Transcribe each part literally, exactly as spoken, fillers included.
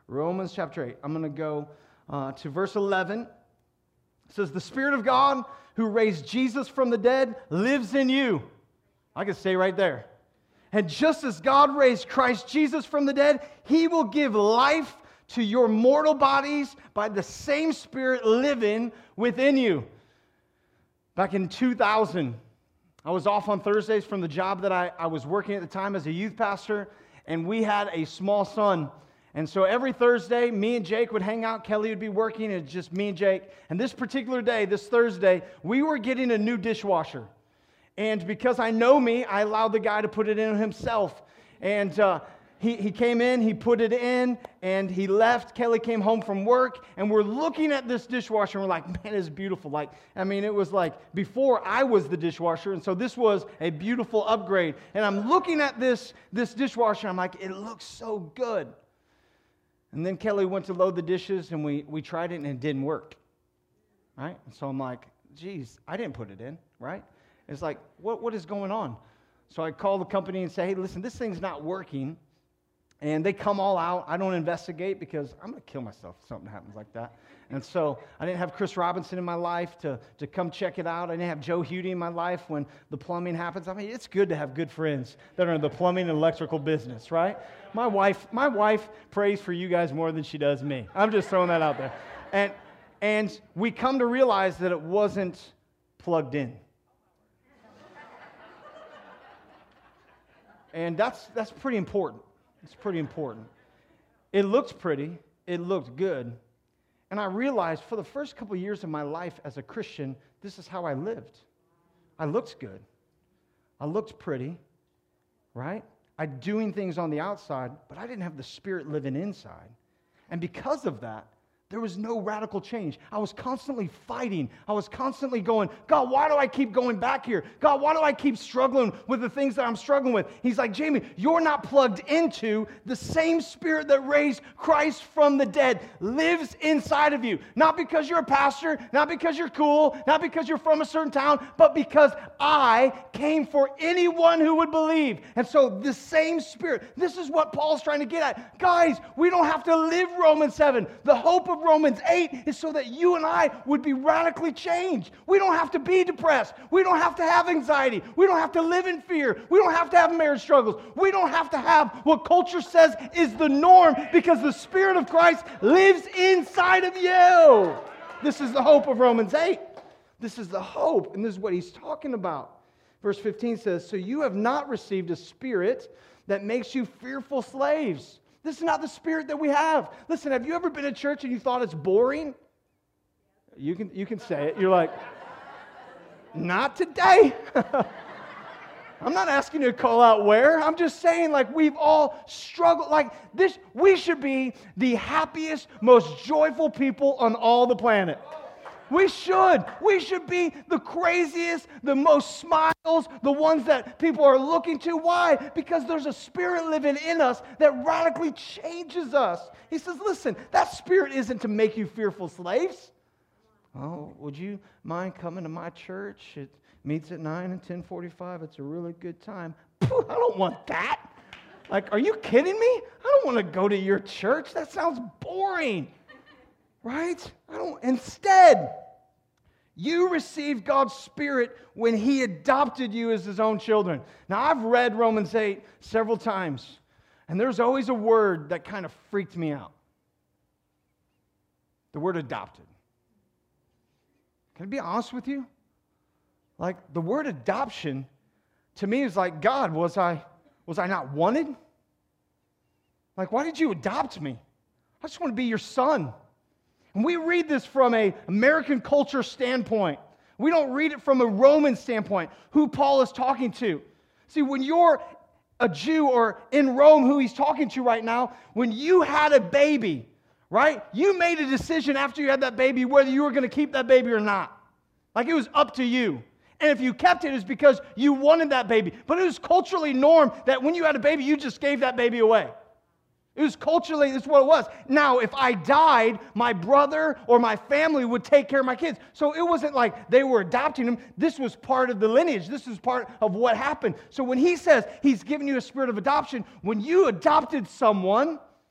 Romans chapter eight. I'm going to go uh, to verse eleven. It says, the Spirit of God who raised Jesus from the dead lives in you. I can stay right there. And just as God raised Christ Jesus from the dead, He will give life to your mortal bodies by the same Spirit living within you. Back in two thousand, I was off on Thursdays from the job that I, I was working at the time as a youth pastor, and we had a small son. And so every Thursday, me and Jake would hang out. Kelly would be working, and it's just me and Jake. And this particular day, this Thursday, we were getting a new dishwasher. And because I know me, I allowed the guy to put it in himself. And uh, he, he came in, he put it in, and he left. Kelly came home from work, and we're looking at this dishwasher, and we're like, man, it's beautiful. Like, I mean, it was like before I was the dishwasher, and so this was a beautiful upgrade. And I'm looking at this, this dishwasher, and I'm like, it looks so good. And then Kelly went to load the dishes, and we, we tried it, and it didn't work, right? And so I'm like, geez, I didn't put it in, right? It's like, what what is going on? So I call the company and say, hey, listen, this thing's not working. And they come all out. I don't investigate because I'm going to kill myself if something happens like that. And so I didn't have Chris Robinson in my life to, to come check it out. I didn't have Joe Hudi in my life when the plumbing happens. I mean, it's good to have good friends that are in the plumbing and electrical business, right? My wife, my wife prays for you guys more than she does me. I'm just throwing that out there. And and we come to realize that it wasn't plugged in. And that's that's pretty important. It's pretty important. It looked pretty. It looked good. And I realized for the first couple of years of my life as a Christian, this is how I lived. I looked good. I looked pretty, right? I'm doing things on the outside, but I didn't have the Spirit living inside. And because of that, there was no radical change. I was constantly fighting. I was constantly going, God, why do I keep going back here? God, why do I keep struggling with the things that I'm struggling with? He's like, Jamie, you're not plugged into the same Spirit that raised Christ from the dead lives inside of you. Not because you're a pastor, not because you're cool, not because you're from a certain town, but because I came for anyone who would believe. And so the same Spirit, this is what Paul's trying to get at. Guys, we don't have to live Romans seven. The hope of Romans eight is so that you and I would be radically changed. We don't have to be depressed. We don't have to have anxiety. We don't have to live in fear. We don't have to have marriage struggles. We don't have to have what culture says is the norm because the Spirit of Christ lives inside of you. This is the hope of Romans eight. This is the hope, and this is what he's talking about. Verse fifteen says, so you have not received a spirit that makes you fearful slaves. This is not the Spirit that we have. Listen, have you ever been to church and you thought it's boring? You can you can say it. You're like, not today. I'm not asking you to call out where. I'm just saying, like, we've all struggled. Like, this, we should be the happiest, most joyful people on all the planet. We should. We should be the craziest, the most smiles, the ones that people are looking to. Why? Because there's a Spirit living in us that radically changes us. He says, listen, that Spirit isn't to make you fearful slaves. Oh, would you mind coming to my church? It meets at nine and ten forty-five. It's a really good time. Pooh, I don't want that. Like, are you kidding me? I don't want to go to your church. That sounds boring. Right? I don't. Instead, you received God's Spirit when He adopted you as His own children. Now, I've read Romans eight several times, and there's always a word that kind of freaked me out. The word adopted. Can I be honest with you? Like, the word adoption, to me, is like, God, was I, was I not wanted? Like, why did you adopt me? I just want to be your son. And we read this from an American culture standpoint. We don't read it from a Roman standpoint, who Paul is talking to. See, when you're a Jew or in Rome, who he's talking to right now, when you had a baby, right, you made a decision after you had that baby whether you were going to keep that baby or not. Like, it was up to you. And if you kept it, it was because you wanted that baby. But it was culturally norm that when you had a baby, you just gave that baby away. It was culturally, that's what it was. Now, if I died, my brother or my family would take care of my kids. So it wasn't like they were adopting them. This was part of the lineage. This was part of what happened. So when he says he's given you a spirit of adoption, when you adopted someone,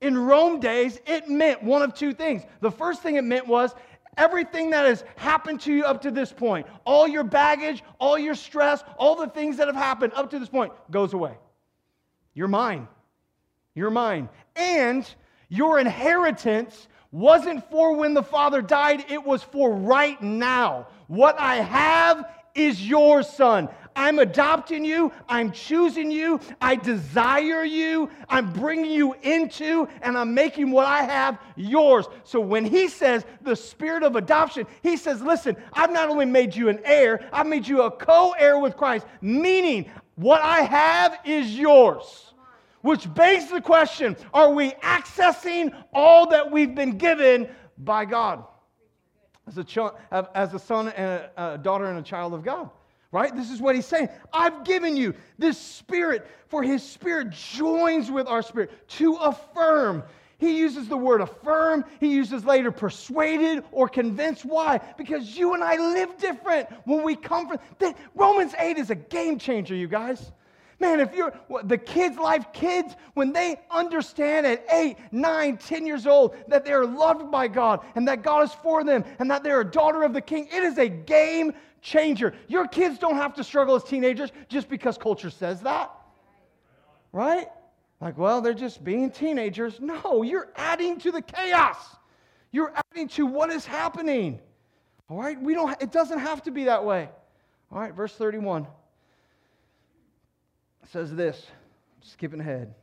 In Rome days, it meant one of two things. The first thing it meant was everything that has happened to you up to this point, all your baggage, all your stress, all the things that have happened up to this point goes away. You're mine. You're mine. And your inheritance wasn't for when the father died, it was for right now. What I have is yours, son. I'm adopting you. I'm choosing you. I desire you. I'm bringing you into, and I'm making what I have yours. So when he says the spirit of adoption, he says, listen, I've not only made you an heir, I've made you a co-heir with Christ, meaning what I have is yours. Which begs the question, are we accessing all that we've been given by God? As a, ch- as a son and a, a daughter and a child of God. Right? This is what he's saying. I've given you this spirit, for his spirit joins with our spirit to affirm. He uses the word affirm. He uses later persuaded or convinced. Why? Because you and I live different when we come from... The, Romans eight is a game changer, you guys. Man, if you're the kids' life, kids, when they understand at eight, nine, ten years old that they are loved by God and that God is for them and that they're a daughter of the King, it is a game changer. Your kids don't have to struggle as teenagers just because culture says that. Right? Like, well, they're just being teenagers. No, you're adding to the chaos. You're adding to what is happening. All right? We don't. It doesn't have to be that way. All right, verse thirty-one. It says this, skipping ahead.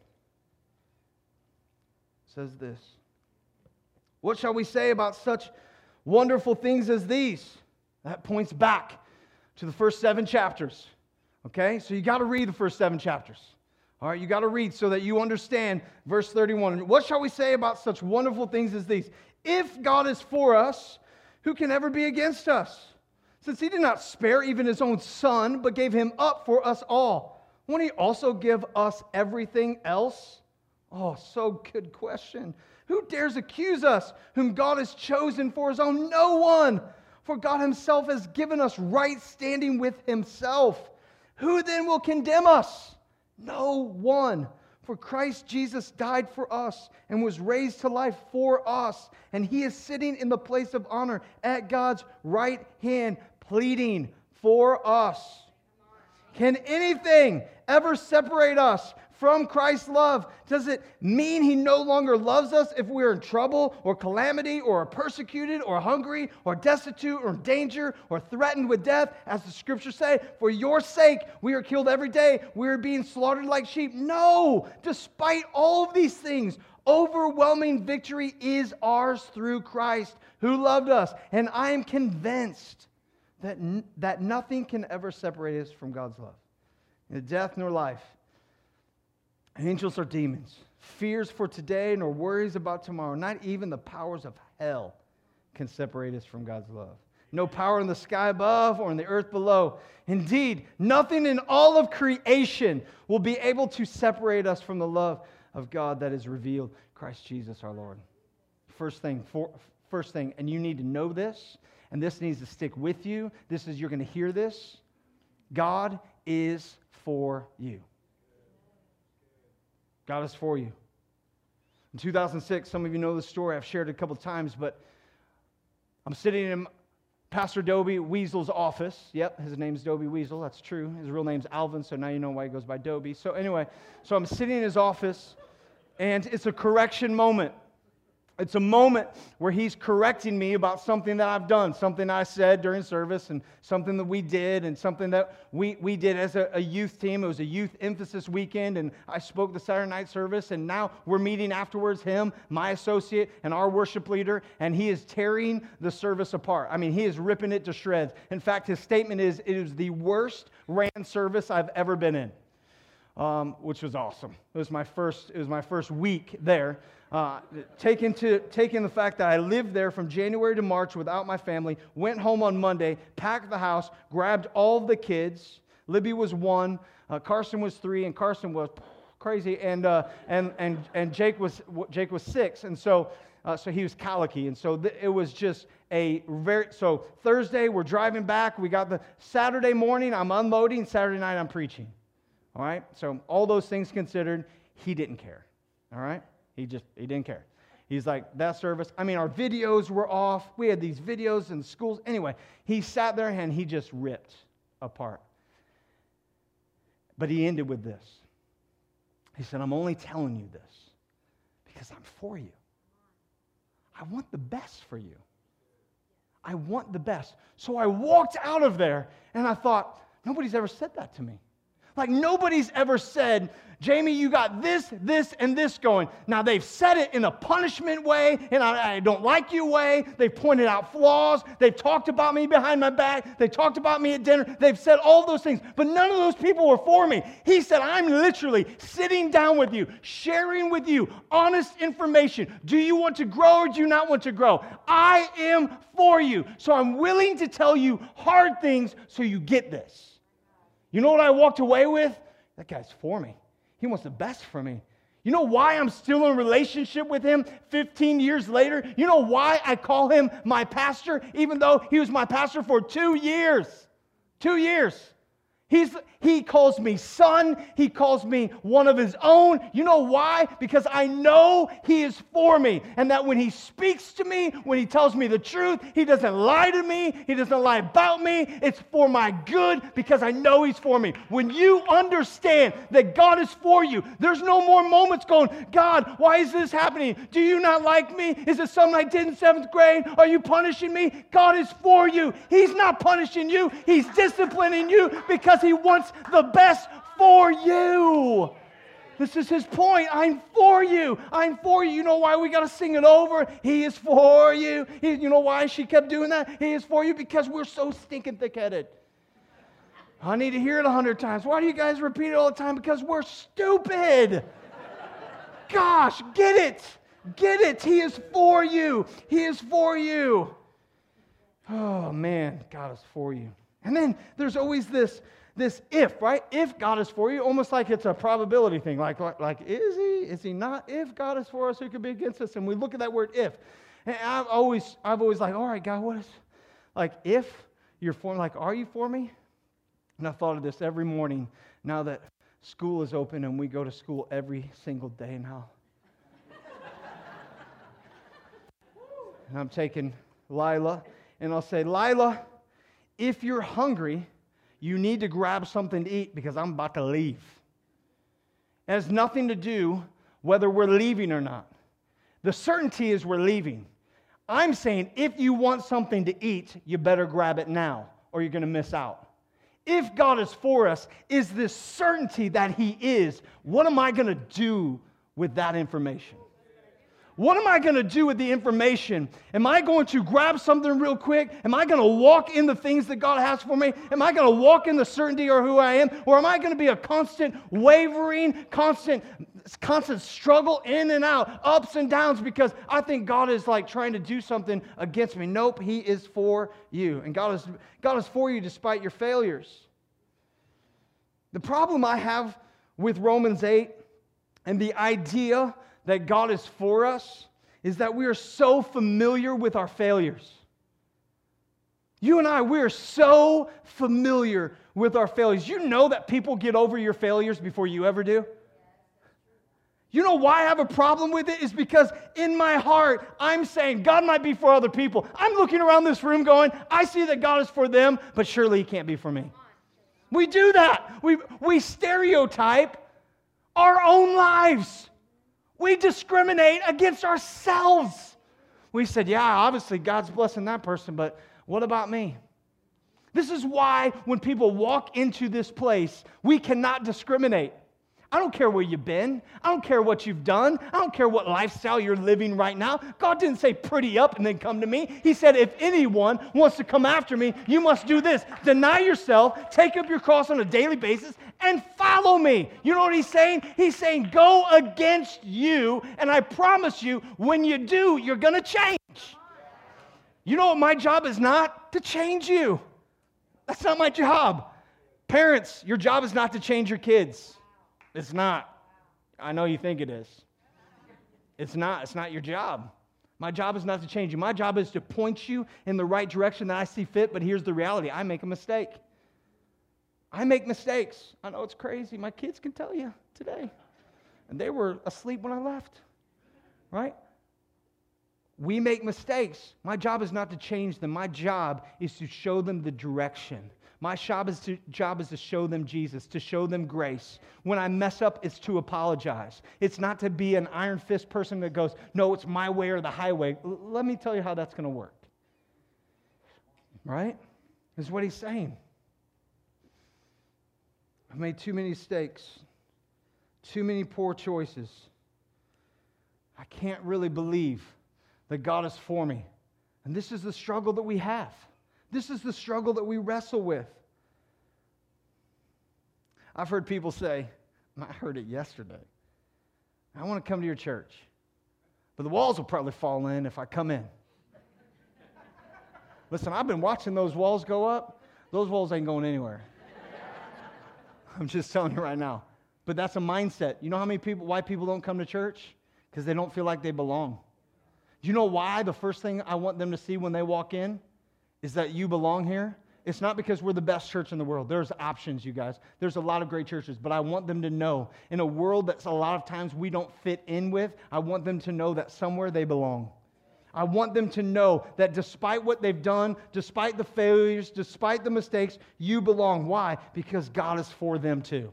It says this. What shall we say about such wonderful things as these? That points back to the first seven chapters. Okay? So you got to read the first seven chapters. All right? You got to read so that you understand verse thirty-one. What shall we say about such wonderful things as these? If God is for us, who can ever be against us? Since he did not spare even his own son, but gave him up for us all, won't he also give us everything else? Oh, so good question. Who dares accuse us, whom God has chosen for his own? No one. For God himself has given us right standing with himself. Who then will condemn us? No one. For Christ Jesus died for us and was raised to life for us. And he is sitting in the place of honor at God's right hand, pleading for us. Can anything ever separate us from Christ's love? Does it mean he no longer loves us if we're in trouble or calamity or are persecuted or hungry or destitute or in danger or threatened with death? As the scriptures say, for your sake we are killed every day. We are being slaughtered like sheep. No! Despite all of these things, overwhelming victory is ours through Christ who loved us. And I am convinced that, n- that nothing can ever separate us from God's love. Neither death nor life, angels or demons, fears for today nor worries about tomorrow, not even the powers of hell can separate us from God's love. No power in the sky above or in the earth below. Indeed, nothing in all of creation will be able to separate us from the love of God that is revealed, Christ Jesus our Lord. First thing, for, first thing, and you need to know this, and this needs to stick with you. This is, you're going to hear this. God is for you. God is for you. In two thousand six, some of you know the story. I've shared it a couple of times, but I'm sitting in Pastor Dobie Weasel's office. Yep, his name's Dobie Weasel. That's true. His real name's Alvin, so now you know why he goes by Dobie. So anyway, so I'm sitting in his office, and it's a correction moment. It's a moment where he's correcting me about something that I've done, something I said during service and something that we did and something that we, we did as a, a youth team. It was a youth emphasis weekend, and I spoke the Saturday night service, and now we're meeting afterwards, him, my associate, and our worship leader, and he is tearing the service apart. I mean, he is ripping it to shreds. In fact, his statement is, it is the worst ran service I've ever been in, um, which was awesome. It was my first, it was my first week there. Uh, take into take in the fact that I lived there from January to March without my family, went home on Monday, packed the house, grabbed all of the kids. Libby was one, uh, Carson was three, and Carson was crazy, and uh, and and and Jake was Jake was six, and so uh, so he was colicky, and so th- it was just a very so Thursday we're driving back. We got the Saturday morning I'm unloading, Saturday night I'm preaching. All right, so all those things considered, he didn't care. All right. He just, he didn't care. He's like, that service, I mean, our videos were off. We had these videos in schools. Anyway, he sat there and he just ripped apart. But he ended with this. He said, I'm only telling you this because I'm for you. I want the best for you. I want the best. So I walked out of there and I thought, nobody's ever said that to me. Like nobody's ever said, Jamie, you got this, this, and this going. Now they've said it in a punishment way, and I, I don't like you way. They've pointed out flaws. They've talked about me behind my back. They talked about me at dinner. They've said all those things, but none of those people were for me. He said, I'm literally sitting down with you, sharing with you honest information. Do you want to grow or do you not want to grow? I am for you. So I'm willing to tell you hard things so you get this. You know what I walked away with? That guy's for me. He wants the best for me. You know why I'm still in a relationship with him fifteen years later? You know why I call him my pastor, even though he was my pastor for two years? Two years. He's, he calls me son. He calls me one of his own. You know why? Because I know he is for me. And that when he speaks to me, when he tells me the truth, he doesn't lie to me. He doesn't lie about me. It's for my good because I know he's for me. When you understand that God is for you, there's no more moments going, God, why is this happening? Do you not like me? Is it something I did in seventh grade? Are you punishing me? God is for you. He's not punishing you. He's disciplining you because he wants the best for you. This is his point. I'm for you. I'm for you. You know why we got to sing it over? He is for you. He, you know why she kept doing that? He is for you because we're so stinking thick-headed. I need to hear it a hundred times. Why do you guys repeat it all the time? Because we're stupid. Gosh, get it. Get it. He is for you. He is for you. Oh, man. God is for you. And then there's always this This if, right? If God is for you, almost like it's a probability thing. Like, like, like, is he? Is he not? If God is for us, who could be against us? And we look at that word if. And I've always, I've always like, all right, God, what is, like, if you're for me, like, are you for me? And I thought of this every morning now that school is open and we go to school every single day now. And I'm taking Lila, and I'll say, Lila, if you're hungry, you need to grab something to eat because I'm about to leave. It has nothing to do whether we're leaving or not. The certainty is we're leaving. I'm saying if you want something to eat, you better grab it now or you're going to miss out. If God is for us, is this certainty that he is, what am I going to do with that information? What am I going to do with the information? Am I going to grab something real quick? Am I going to walk in the things that God has for me? Am I going to walk in the certainty of who I am? Or am I going to be a constant wavering, constant, constant struggle in and out, ups and downs because I think God is like trying to do something against me? Nope, he is for you. And God is, God is for you despite your failures. The problem I have with Romans eight and the idea that God is for us is that we are so familiar with our failures. You and I, we are so familiar with our failures. You know that people get over your failures before you ever do? You know why I have a problem with it? Is because in my heart, I'm saying God might be for other people. I'm looking around this room going, I see that God is for them, but surely he can't be for me. We do that. We, we stereotype our own lives. We discriminate against ourselves. We said, yeah, obviously God's blessing that person, but what about me? This is why when people walk into this place, we cannot discriminate. I don't care where you've been. I don't care what you've done. I don't care what lifestyle you're living right now. God didn't say pretty up and then come to me. He said, if anyone wants to come after me, you must do this. Deny yourself, take up your cross on a daily basis, and follow me. You know what he's saying? He's saying, go against you, and I promise you, when you do, you're going to change. You know what my job is not? To change you. That's not my job. Parents, your job is not to change your kids. It's not. I know you think it is. It's not. It's not your job. My job is not to change you. My job is to point you in the right direction that I see fit, but here's the reality. I make a mistake. I make mistakes. I know it's crazy. My kids can tell you today. And they were asleep when I left. right? We make mistakes. My job is not to change them. My job is to show them the direction. My job is to, job is to show them Jesus, to show them grace. When I mess up, it's to apologize. It's not to be an iron fist person that goes, no, it's my way or the highway. L- let me tell you how that's going to work. Right? Is what he's saying. I've made too many mistakes, too many poor choices. I can't really believe that God is for me. And this is the struggle that we have. This is the struggle that we wrestle with. I've heard people say, and I heard it yesterday, I want to come to your church, but the walls will probably fall in if I come in. Listen, I've been watching those walls go up. Those walls ain't going anywhere. I'm just telling you right now. But that's a mindset. You know how many people, why people don't come to church? Because they don't feel like they belong. Do you know why the first thing I want them to see when they walk in is that you belong here? It's not because we're the best church in the world. There's options, you guys. There's a lot of great churches, but I want them to know, in a world that's a lot of times we don't fit in with, I want them to know that somewhere they belong. I want them to know that despite what they've done, despite the failures, despite the mistakes, you belong. Why? Because God is for them too.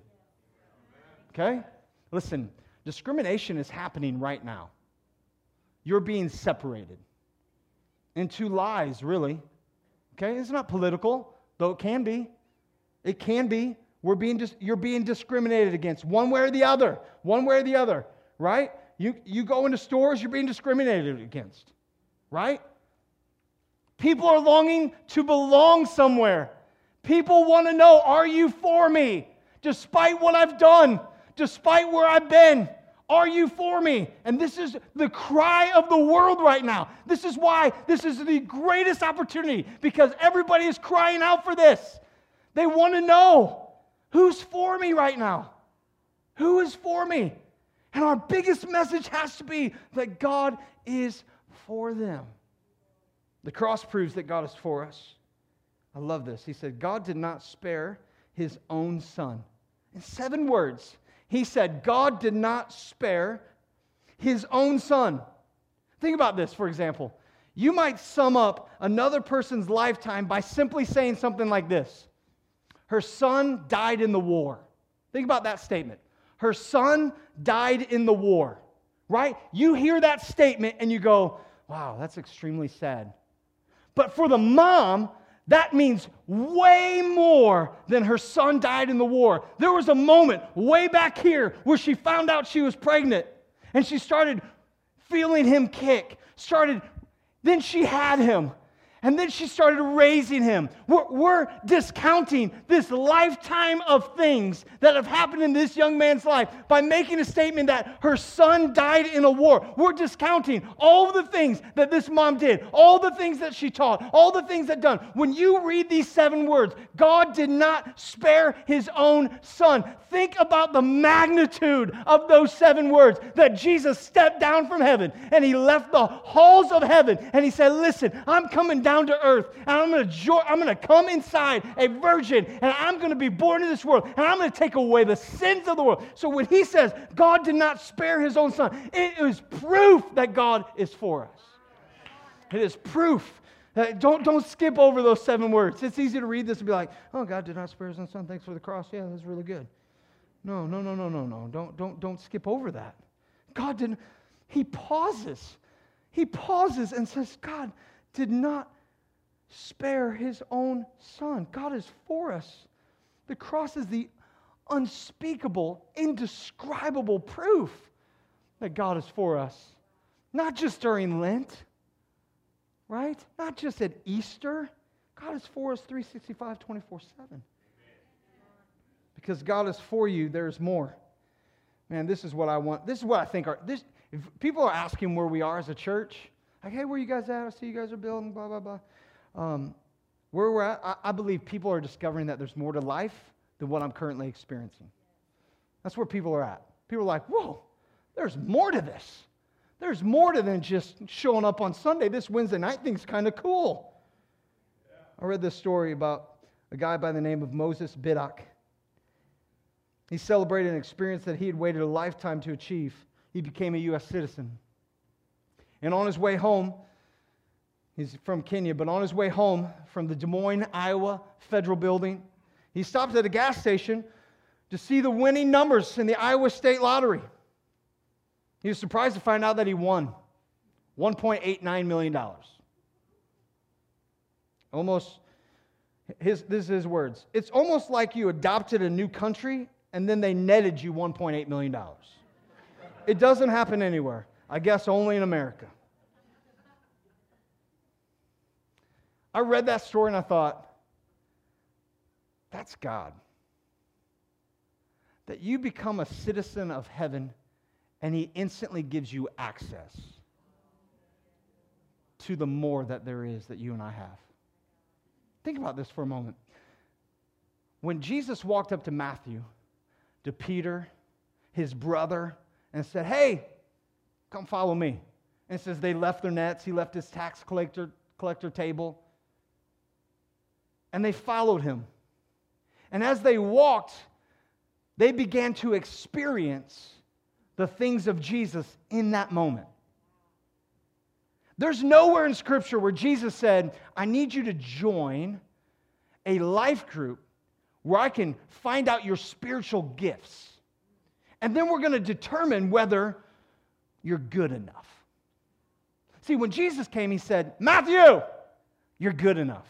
Okay? Listen, discrimination is happening right now. You're being separated into lies, really. Okay? It's not political, though it can be. It can be. We're being dis- you're being discriminated against one way or the other. One way or the other, right? You, you go into stores, you're being discriminated against, right? People are longing to belong somewhere. People want to know, are you for me? Despite what I've done, despite where I've been, are you for me? And this is the cry of the world right now. This is why this is the greatest opportunity, because everybody is crying out for this. They want to know, who's for me right now? Who is for me? And our biggest message has to be that God is for them. The cross proves that God is for us. I love this. He said, God did not spare his own son. In seven words, he said, God did not spare his own son. Think about this, for example. You might sum up another person's lifetime by simply saying something like this. Her son died in the war. Think about that statement. Her son died in the war, right? You hear that statement and you go, wow, that's extremely sad. But for the mom, that means way more than her son died in the war. There was a moment way back here where she found out she was pregnant and she started feeling him kick, started, then she had him. And then she started raising him. We're, we're discounting this lifetime of things that have happened in this young man's life by making a statement that her son died in a war. We're discounting all of the things that this mom did, all the things that she taught, all the things that done. When you read these seven words, God did not spare his own son. Think about the magnitude of those seven words, that Jesus stepped down from heaven and he left the halls of heaven and he said, listen, I'm coming down to earth and I'm going to jo- I'm going to come inside a virgin and I'm going to be born in this world and I'm going to take away the sins of the world. So when he says God did not spare his own son, it is proof that God is for us. It is proof. Uh, don't, don't skip over those seven words. It's easy to read this and be like, oh, God did not spare his own son. Thanks for the cross. Yeah, that's really good. No, no, no, no, no, no. Don't, don't, don't skip over that. God didn't. He pauses. He pauses and says, God did not spare his own son. God is for us. The cross is the unspeakable, indescribable proof that God is for us. Not just during Lent, right? Not just at Easter. God is for us three sixty-five, twenty-four seven. Because God is for you, there's more. Man, this is what I want. This is what I think are, this, if people are asking where we are as a church, like, hey, where you guys at? I see you guys are building, blah, blah, blah. Um, where we're at, I, I believe people are discovering that there's more to life than what I'm currently experiencing. That's where people are at. People are like, whoa, there's more to this. There's more to than just showing up on Sunday. This Wednesday night thing's kind of cool. Yeah. I read this story about a guy by the name of Moses Biddock. He celebrated an experience that he had waited a lifetime to achieve. He became a U S citizen. And on his way home, he's from Kenya, but on his way home from the Des Moines, Iowa Federal Building, he stopped at a gas station to see the winning numbers in the Iowa State Lottery. He was surprised to find out that he won one point eight nine million dollars. Almost, his, this is his words. It's almost like you adopted a new country and then they netted you one point eight million dollars. It doesn't happen anywhere. I guess only in America. I read that story and I thought, that's God. That you become a citizen of heaven and He instantly gives you access to the more that there is that you and I have. Think about this for a moment. When Jesus walked up to Matthew, to Peter, his brother, and said, hey, come follow me. And it says they left their nets. He left his tax collector, collector table. And they followed him. And as they walked, they began to experience the things of Jesus in that moment. There's nowhere in Scripture where Jesus said, I need you to join a life group where I can find out your spiritual gifts. And then we're going to determine whether you're good enough. See, when Jesus came, He said, Matthew, you're good enough.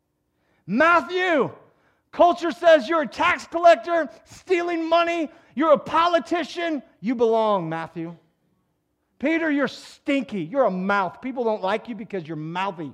Matthew, culture says you're a tax collector, stealing money. You're a politician. You belong, Matthew. Peter, you're stinky. You're a mouth. People don't like you because you're mouthy.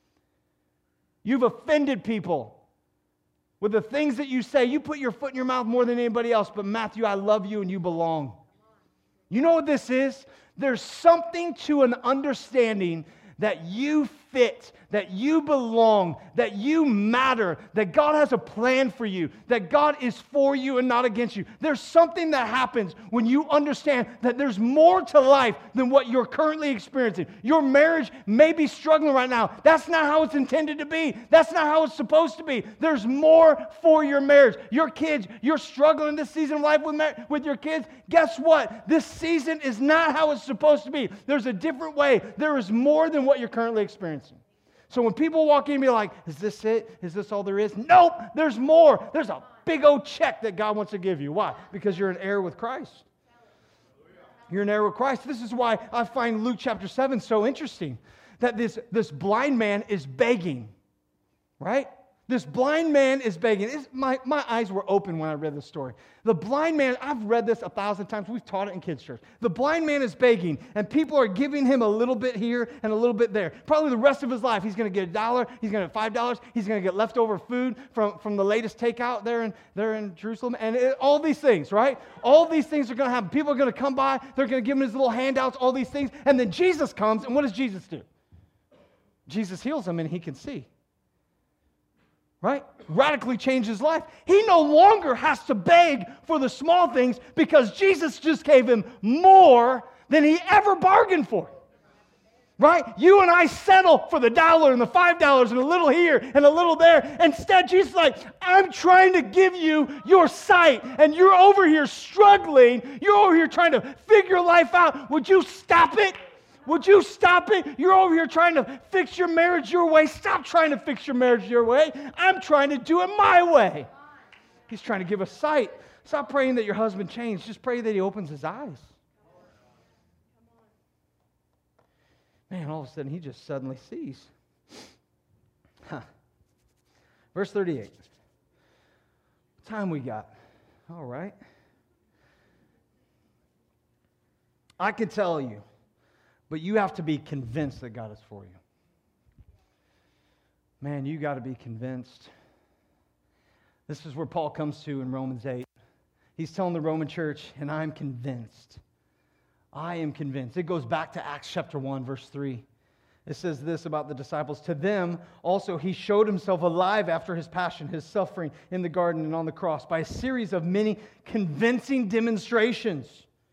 You've offended people with the things that you say. You put your foot in your mouth more than anybody else. But Matthew, I love you and you belong. You know what this is? There's something to an understanding that you fit, that you belong, that you matter, that God has a plan for you, that God is for you and not against you. There's something that happens when you understand that there's more to life than what you're currently experiencing. Your marriage may be struggling right now. That's not how it's intended to be. That's not how it's supposed to be. There's more for your marriage. Your kids, you're struggling this season of life with, mar- with your kids. Guess what? This season is not how it's supposed to be. There's a different way. There is more than what you're currently experiencing. So when people walk in and be like, is this it? Is this all there is? Nope, there's more. There's a big old check that God wants to give you. Why? Because you're an heir with Christ. You're an heir with Christ. This is why I find Luke chapter seven so interesting. That this, this blind man is begging. Right? This blind man is begging. It's, my, my eyes were open when I read this story. The blind man, I've read this a thousand times. We've taught it in kids' church. The blind man is begging, and people are giving him a little bit here and a little bit there. Probably the rest of his life, he's going to get a dollar, he's going to get five dollars, he's going to get leftover food from, from the latest takeout there in, there in Jerusalem, and it, all these things, right? All these things are going to happen. People are going to come by, they're going to give him his little handouts, all these things, and then Jesus comes, and what does Jesus do? Jesus heals him, and he can see. Right? Radically changed his life. He no longer has to beg for the small things because Jesus just gave him more than he ever bargained for. Right? You and I settle for the dollar and the five dollars and a little here and a little there. Instead, Jesus is like, I'm trying to give you your sight, and you're over here struggling. You're over here trying to figure life out. Would you stop it? Would you stop it? You're over here trying to fix your marriage your way. Stop trying to fix your marriage your way. I'm trying to do it my way. He's trying to give us sight. Stop praying that your husband changes. Just pray that he opens his eyes. Man, all of a sudden he just suddenly sees. Huh. Verse thirty-eight. What time we got? All right. I can tell you. But you have to be convinced that God is for you. Man, you got to be convinced. This is where Paul comes to in Romans eight. He's telling the Roman church, and I'm convinced. I am convinced. It goes back to Acts chapter one, verse three. It says this about the disciples. To them also he showed himself alive after his passion, his suffering in the garden and on the cross by a series of many convincing demonstrations,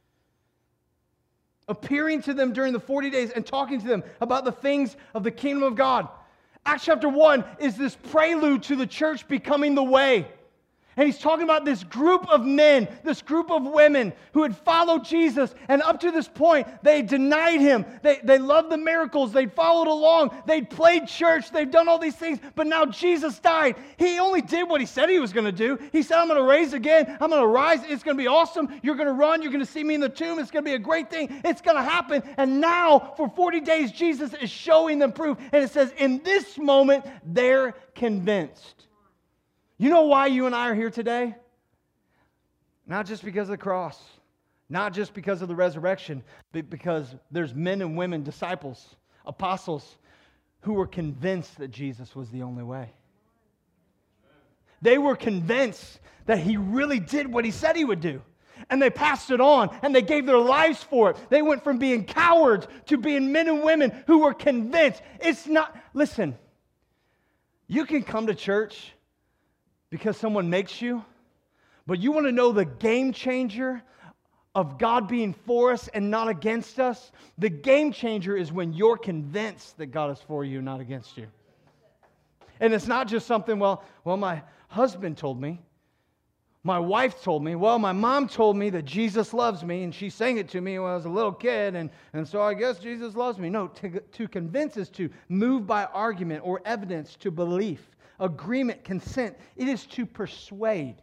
appearing to them during the forty days and talking to them about the things of the kingdom of God. Acts chapter one is this prelude to the church becoming the way. And he's talking about this group of men, this group of women who had followed Jesus. And up to this point, they denied him. They, they loved the miracles. They'd followed along. They'd played church. They'd done all these things. But now Jesus died. He only did what he said he was going to do. He said, I'm going to raise again. I'm going to rise. It's going to be awesome. You're going to run. You're going to see me in the tomb. It's going to be a great thing. It's going to happen. And now, for forty days, Jesus is showing them proof. And it says, in this moment, they're convinced. You know why you and I are here today? Not just because of the cross, not just because of the resurrection, but because there's men and women, disciples, apostles, who were convinced that Jesus was the only way. They were convinced that he really did what he said he would do. And they passed it on, and they gave their lives for it. They went from being cowards to being men and women who were convinced. It's not, listen, you can come to church because someone makes you, but you want to know the game changer of God being for us and not against us? The game changer is when you're convinced that God is for you, not against you. And it's not just something, well, well, my husband told me, my wife told me, well, my mom told me that Jesus loves me, and she sang it to me when I was a little kid, and, and so I guess Jesus loves me. No, to, to convince is to move by argument or evidence to belief. Agreement, consent. It is to persuade.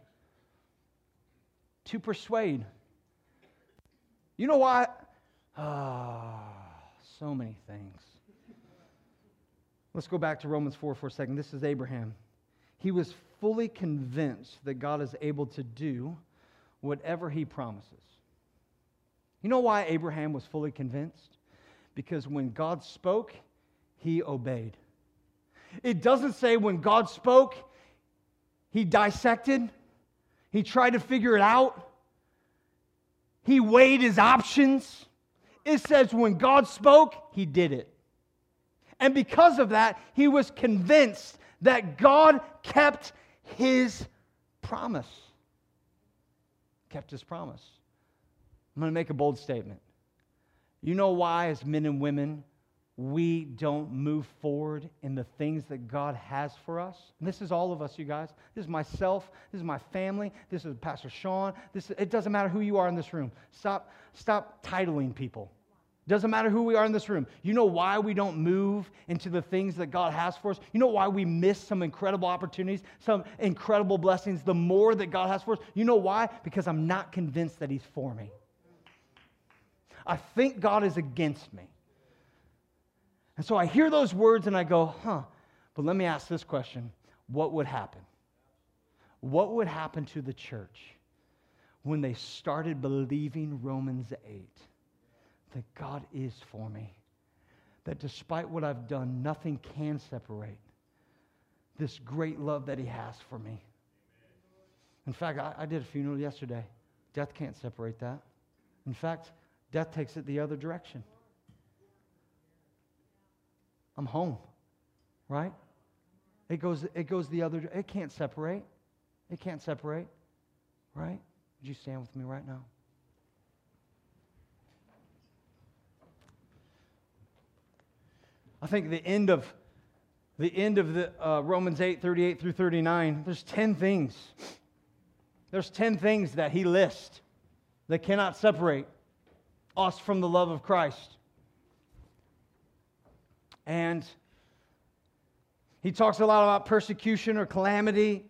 To persuade. You know why? Ah, so many things. Let's go back to Romans four for a second. This is Abraham. He was fully convinced that God is able to do whatever he promises. You know why Abraham was fully convinced? Because when God spoke, he obeyed. It doesn't say when God spoke, he dissected, he tried to figure it out, he weighed his options. It says when God spoke, he did it. And because of that, he was convinced that God kept his promise. Kept his promise. I'm going to make a bold statement. You know why, as men and women, we don't move forward in the things that God has for us? And this is all of us, you guys. This is myself. This is my family. This is Pastor Sean. This is, it doesn't matter who you are in this room. Stop, stop titling people. Doesn't matter who we are in this room. You know why we don't move into the things that God has for us? You know why we miss some incredible opportunities, some incredible blessings, the more that God has for us? You know why? Because I'm not convinced that he's for me. I think God is against me. And so I hear those words and I go, huh, but let me ask this question. What would happen? What would happen to the church when they started believing Romans eight? That God is for me. That despite what I've done, nothing can separate this great love that he has for me. In fact, I, I did a funeral yesterday. Death can't separate that. In fact, death takes it the other direction. I'm home, right? It goes, it goes the other, it can't separate. It can't separate, right? Would you stand with me right now? I think the end of the end of the uh, Romans eight, thirty-eight through thirty-nine, there's ten things. There's ten things that he lists that cannot separate us from the love of Christ. And he talks a lot about persecution or calamity.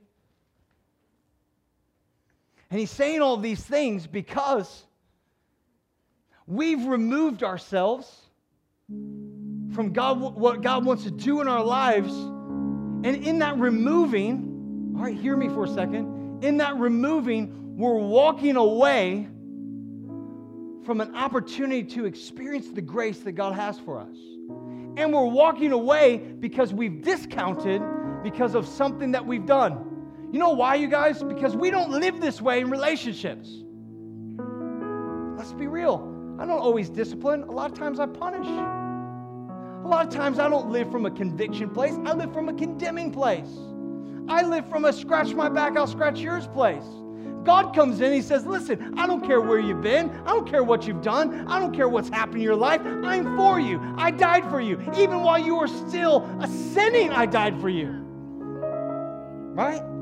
And he's saying all these things because we've removed ourselves from God, what God wants to do in our lives. And in that removing, all right, hear me for a second. In that removing, we're walking away from an opportunity to experience the grace that God has for us. And we're walking away because we've discounted because of something that we've done. You know why, you guys? Because we don't live this way in relationships. Let's be real. I don't always discipline. A lot of times I punish. A lot of times I don't live from a conviction place. I live from a condemning place. I live from a scratch my back, I'll scratch yours place. God comes in, he says, listen, I don't care where you've been. I don't care what you've done. I don't care what's happened in your life. I'm for you. I died for you. Even while you were still sinning, I died for you. Right?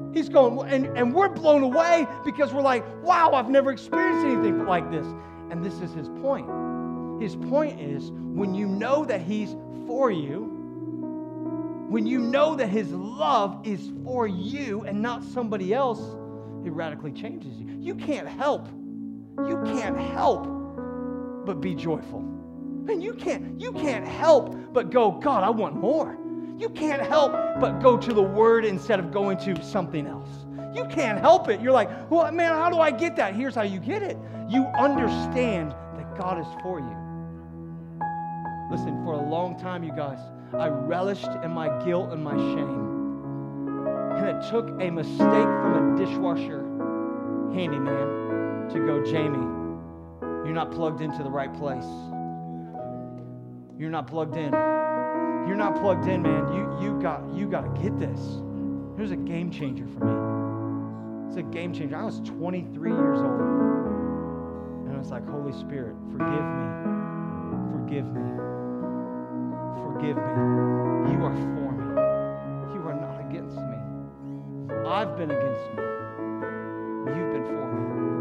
He's going, and, and we're blown away because we're like, wow, I've never experienced anything like this. And this is his point. His point is, when you know that he's for you, when you know that his love is for you and not somebody else, it radically changes you. You can't help. You can't help but be joyful. And you can't, you can't help but go, God, I want more. You can't help but go to the Word instead of going to something else. You can't help it. You're like, well, man, how do I get that? Here's how you get it. You understand that God is for you. Listen, for a long time, you guys, I relished in my guilt and my shame. And it took a mistake from a dishwasher handyman to go, Jamie, you're not plugged into the right place. You're not plugged in. You're not plugged in, man. You you got you got to get this. Here's a game changer for me. It's a game changer. I was twenty-three years old, and I was like, Holy Spirit, forgive me, forgive me, forgive me. You are for me. You are not against me. I've been against me. You've been for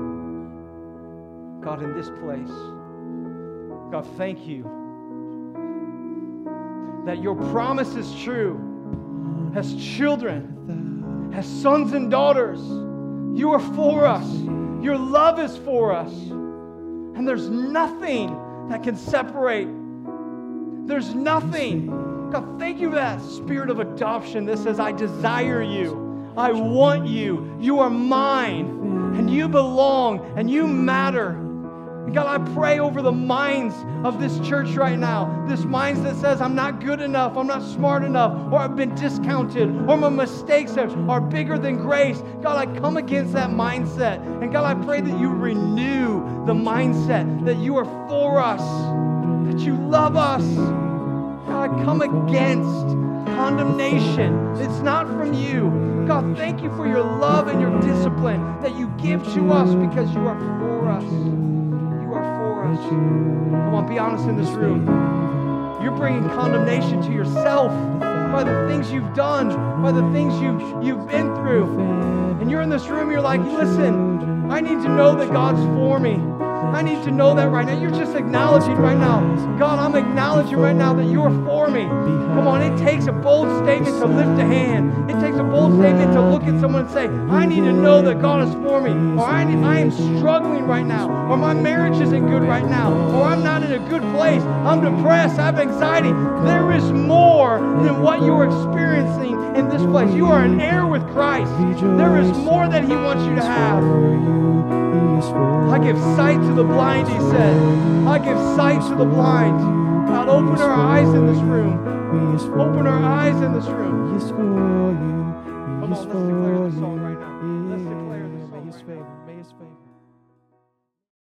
me. God, in this place, God, thank you that your promise is true. As children, as sons and daughters, you are for us. Your love is for us. And there's nothing that can separate. There's nothing. God, thank you for that spirit of adoption that says, I desire you. I want you. You are mine. And you belong. And you matter. And God, I pray over the minds of this church right now. This minds that says, I'm not good enough, I'm not smart enough, or I've been discounted, or my mistakes are bigger than grace. God, I come against that mindset. And God, I pray that you renew the mindset that you are for us, that you love us. God, I come against condemnation. It's not from you. God, thank you for your love and your discipline that you give to us because you are for us. Come on, be honest in this room. You're bringing condemnation to yourself by the things you've done, by the things you've, you've been through. And you're in this room, you're like, listen, I need to know that God's for me. I need to know that right now. You're just acknowledging right now. God, I'm acknowledging right now that you're for me. Come on, it takes a bold statement to lift a hand. It takes a bold statement to look at someone and say, I need to know that God is for me. Or I, need, I am struggling right now. Or my marriage isn't good right now. Or I'm not in a good place. I'm depressed. I have anxiety. There is more than what you're experiencing in this place. You are an heir with Christ. There is more that he wants you to have. I give sight to the blind, he said. I give sight to the blind. God, open our eyes in this room. Open our eyes in this room. Come on, let's declare this song right now. Let's declare this song right now.